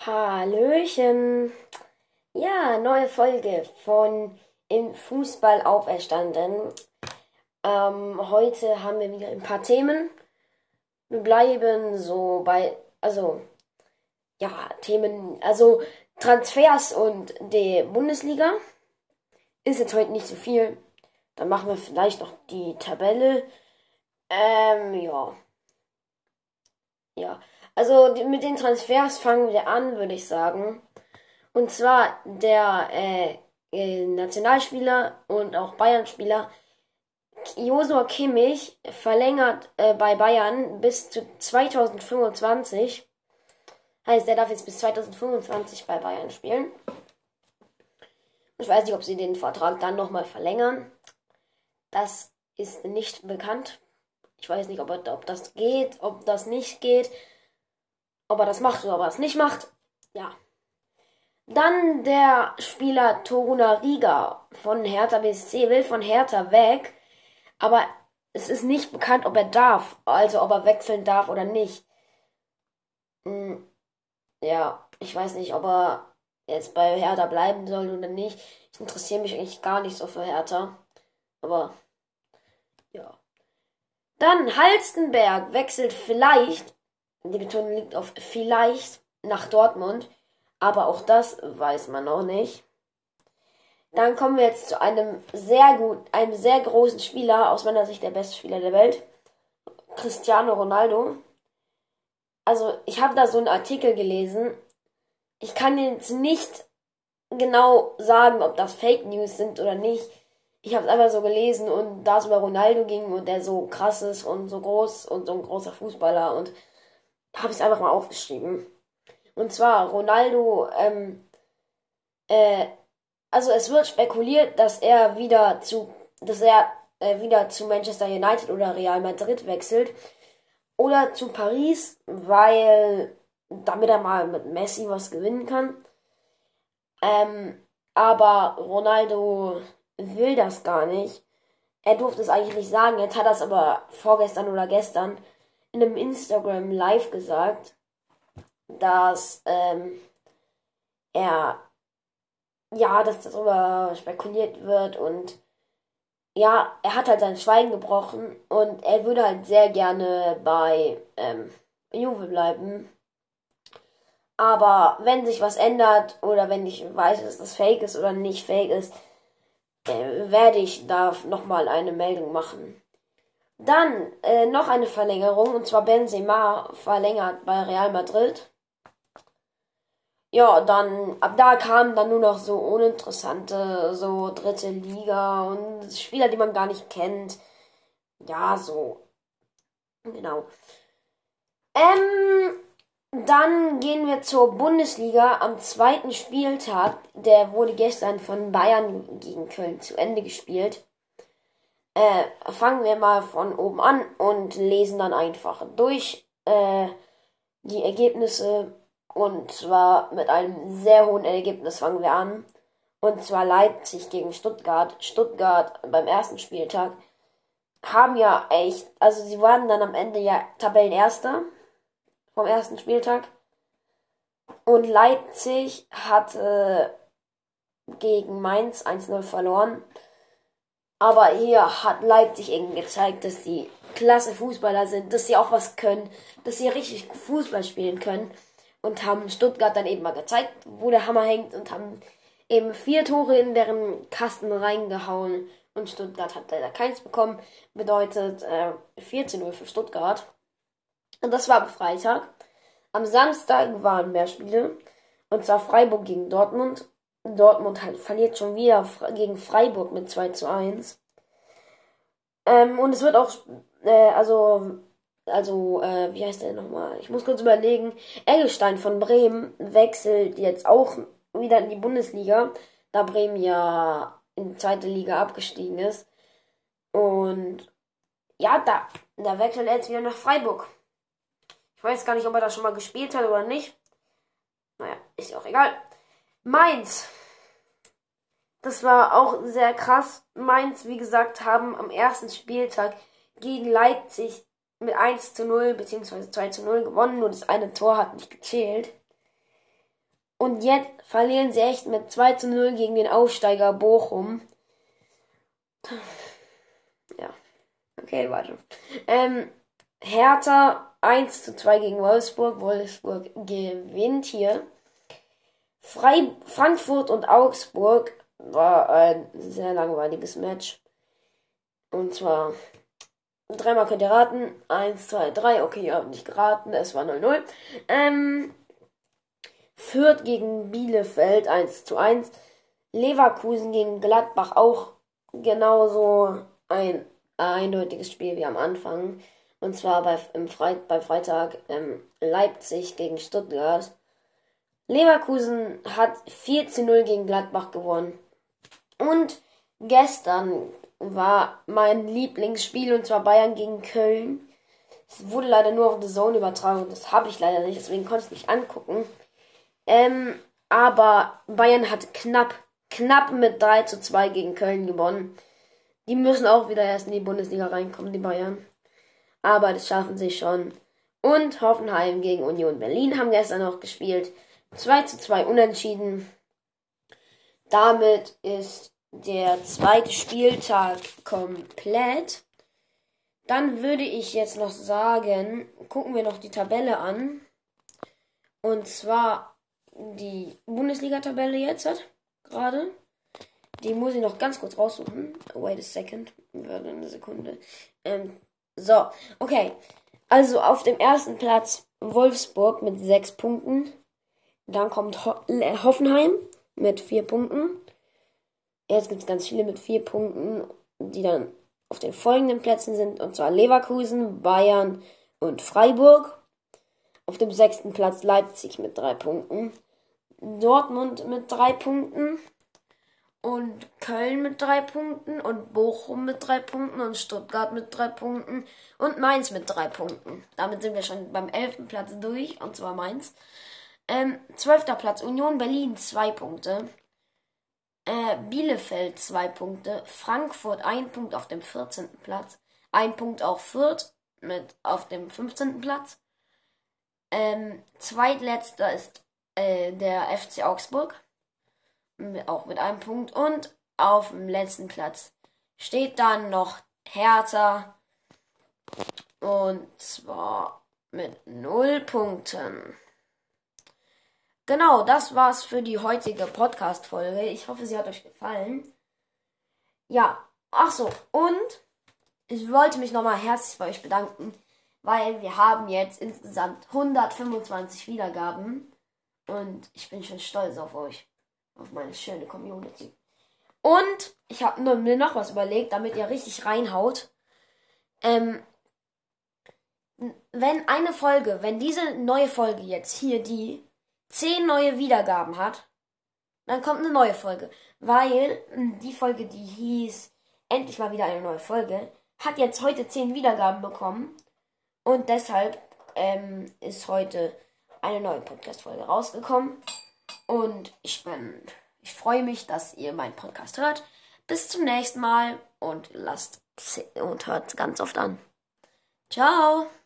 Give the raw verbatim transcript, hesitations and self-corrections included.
Hallöchen. Ja, neue Folge von Im Fußball auferstanden. Ähm, heute haben wir wieder ein paar Themen. Wir bleiben so bei, also, ja, Themen, also Transfers und die Bundesliga. Ist jetzt heute nicht so viel. Dann machen wir vielleicht noch die Tabelle. Ähm, ja. Ja. Also die, mit den Transfers fangen wir an, würde ich sagen. Und zwar der äh, äh, Nationalspieler und auch Bayern-Spieler Joshua Kimmich verlängert äh, bei Bayern bis zu zwanzig fünfundzwanzig. Heißt, er darf jetzt bis zwanzig fünfundzwanzig bei Bayern spielen. Ich weiß nicht, ob sie den Vertrag dann nochmal verlängern. Das ist nicht bekannt. Ich weiß nicht, ob, er, ob das geht, ob das nicht geht. Ob er das macht oder ob er es nicht macht. Ja. Dann der Spieler Torunariga von Hertha B S C will von Hertha weg, aber es ist nicht bekannt, ob er darf, also ob er wechseln darf oder nicht. Hm, ja, ich weiß nicht, ob er jetzt bei Hertha bleiben soll oder nicht. Ich interessiere mich eigentlich gar nicht so für Hertha, aber ja. Dann Halstenberg wechselt vielleicht, die Betonung liegt auf vielleicht, nach Dortmund. Aber auch das weiß man noch nicht. Dann kommen wir jetzt zu einem sehr gut, einem sehr großen Spieler, aus meiner Sicht der beste Spieler der Welt, Cristiano Ronaldo. Also ich habe da so einen Artikel gelesen. Ich kann jetzt nicht genau sagen, ob das Fake News sind oder nicht. Ich habe es einfach so gelesen und da es über Ronaldo ging und der so krass ist und so groß und so ein großer Fußballer und habe ich es einfach mal aufgeschrieben. Und zwar Ronaldo, ähm, äh, also es wird spekuliert, dass er wieder zu, dass er äh, wieder zu Manchester United oder Real Madrid wechselt oder zu Paris, weil damit er mal mit Messi was gewinnen kann. Ähm, aber Ronaldo will das gar nicht. Er durfte es eigentlich nicht sagen. Jetzt hat er es aber vorgestern oder gestern in einem Instagram Live gesagt, dass ähm, er, ja, dass darüber spekuliert wird und ja, er hat halt sein Schweigen gebrochen und er würde halt sehr gerne bei ähm, Juve bleiben. Aber wenn sich was ändert oder wenn ich weiß, dass das fake ist oder nicht fake ist, äh, werde ich da nochmal eine Meldung machen. Dann äh, noch eine Verlängerung und zwar Benzema verlängert bei Real Madrid. Ja, dann, ab da kamen dann nur noch so uninteressante, so dritte Liga und Spieler, die man gar nicht kennt. Ja, so, genau. Ähm, Dann gehen wir zur Bundesliga am zweiten Spieltag. Der wurde gestern von Bayern gegen Köln zu Ende gespielt. Äh, fangen wir mal von oben an und lesen dann einfach durch äh, die Ergebnisse. Und zwar mit einem sehr hohen Ergebnis fangen wir an. Und zwar Leipzig gegen Stuttgart. Stuttgart beim ersten Spieltag haben ja echt, also sie waren dann am Ende ja Tabellenerster vom ersten Spieltag. Und Leipzig hatte gegen Mainz eins null verloren. Aber hier hat Leipzig eben gezeigt, dass sie klasse Fußballer sind, dass sie auch was können, dass sie richtig Fußball spielen können. Und haben Stuttgart dann eben mal gezeigt, wo der Hammer hängt und haben eben vier Tore in deren Kasten reingehauen. Und Stuttgart hat leider keins bekommen. Bedeutet äh, vier zu null für Stuttgart. Und das war am Freitag. Am Samstag waren mehr Spiele. Und zwar Freiburg gegen Dortmund. Dortmund halt verliert schon wieder gegen Freiburg mit zwei zu eins. Ähm, und es wird auch, äh, also, also, äh, wie heißt der nochmal? Ich muss kurz überlegen. Eggestein von Bremen wechselt jetzt auch wieder in die Bundesliga, da Bremen ja in die zweite Liga abgestiegen ist. Und ja, da, da wechselt er jetzt wieder nach Freiburg. Ich weiß gar nicht, ob er da schon mal gespielt hat oder nicht. Naja, ist ja auch egal. Mainz. Das war auch sehr krass. Mainz, wie gesagt, haben am ersten Spieltag gegen Leipzig mit eins zu null bzw. zwei zu null gewonnen. Nur das eine Tor hat nicht gezählt. Und jetzt verlieren sie echt mit zwei zu null gegen den Aufsteiger Bochum. Ja. Okay, weiter. Ähm, Hertha eins zu zwei gegen Wolfsburg. Wolfsburg gewinnt hier. Frei- Frankfurt und Augsburg war ein sehr langweiliges Match. Und zwar, dreimal könnt ihr raten. Eins, zwei, drei. Okay, ihr habt nicht geraten. Es war null null. Ähm, Fürth gegen Bielefeld eins zu eins. Leverkusen gegen Gladbach auch genauso ein eindeutiges Spiel wie am Anfang. Und zwar bei, im Fre bei Freitag ähm, Leipzig gegen Stuttgart. Leverkusen hat vier zu null gegen Gladbach gewonnen. Und gestern war mein Lieblingsspiel, und zwar Bayern gegen Köln. Es wurde leider nur auf The Zone übertragen, das habe ich leider nicht, deswegen konnte ich es nicht angucken. Ähm, aber Bayern hat knapp, knapp mit drei zu zwei gegen Köln gewonnen. Die müssen auch wieder erst in die Bundesliga reinkommen, die Bayern. Aber das schaffen sie schon. Und Hoffenheim gegen Union Berlin haben gestern noch gespielt. zwei zu zwei unentschieden. Damit ist der zweite Spieltag komplett. Dann würde ich jetzt noch sagen, gucken wir noch die Tabelle an. Und zwar die Bundesliga-Tabelle jetzt hat, gerade. Die muss ich noch ganz kurz raussuchen. Wait a second. Warte eine Sekunde. Ähm, so, okay. Also auf dem ersten Platz Wolfsburg mit sechs Punkten. Dann kommt Ho- Hoffenheim mit vier Punkten. Jetzt gibt es ganz viele mit vier Punkten, die dann auf den folgenden Plätzen sind. Und zwar Leverkusen, Bayern und Freiburg. Auf dem sechsten Platz Leipzig mit drei Punkten. Dortmund mit drei Punkten. Und Köln mit drei Punkten. Und Bochum mit drei Punkten. Und Stuttgart mit drei Punkten. Und Mainz mit drei Punkten. Damit sind wir schon beim elften Platz durch. Und zwar Mainz. Ähm, zwölfter Platz Union Berlin zwei Punkte. Äh, Bielefeld zwei Punkte. Frankfurt ein Punkt auf dem vierzehnten Platz. Ein Punkt auch Fürth mit auf dem fünfzehnten Platz. Ähm, zweitletzter ist äh, der F C Augsburg. Mit, auch mit einem Punkt. Und auf dem letzten Platz steht dann noch Hertha. Und zwar mit null Punkten. Genau, das war's für die heutige Podcast-Folge. Ich hoffe, sie hat euch gefallen. Ja, ach so, und ich wollte mich nochmal herzlich bei euch bedanken, weil wir haben jetzt insgesamt hundertfünfundzwanzig Wiedergaben und ich bin schon stolz auf euch, auf meine schöne Community. Und ich habe mir noch was überlegt, damit ihr richtig reinhaut. Ähm, wenn eine Folge, wenn diese neue Folge jetzt hier die zehn neue Wiedergaben hat, dann kommt eine neue Folge. Weil die Folge, die hieß Endlich mal wieder eine neue Folge, hat jetzt heute zehn Wiedergaben bekommen. Und deshalb ähm, ist heute eine neue Podcast-Folge rausgekommen. Und ich bin, ich freue mich, dass ihr meinen Podcast hört. Bis zum nächsten Mal und lasst und hört ganz oft an. Ciao!